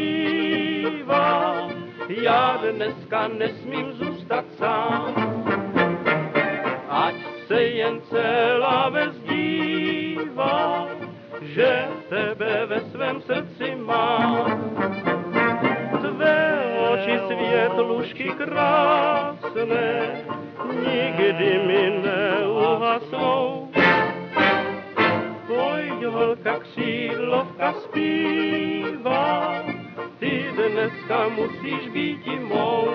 zpívá, já dneska nesmím zůstat sám. Ať se jen celá ves dívá, že tebe ve svém srdci mám. Tvé oči světlušky krásné, nikdy mi neuhasnou. Pojď holka, křídlovka zpívá, ty dneska musíš být i mou.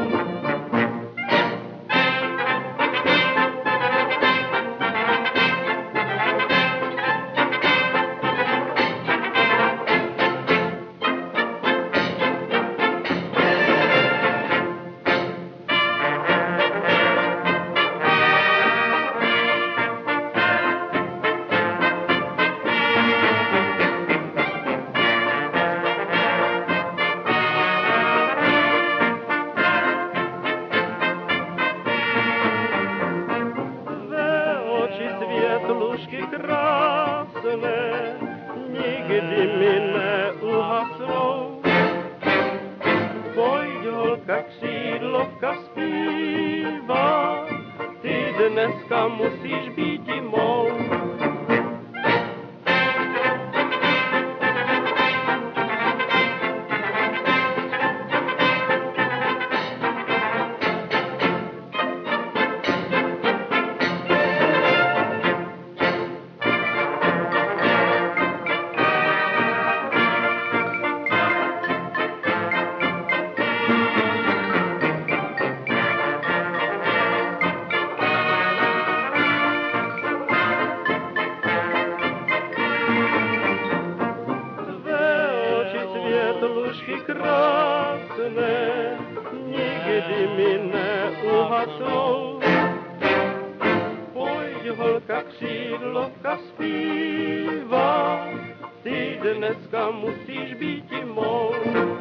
Světlušky krásné, nikdy mi neuhasnou. Pojď holka, křídlovka zpívá, ty dneska musíš být i mou. Světlušky krásné, nikdy mi neuhasnou. Pojď holka, křídlovka zpívá, ty dneska musíš být i mou.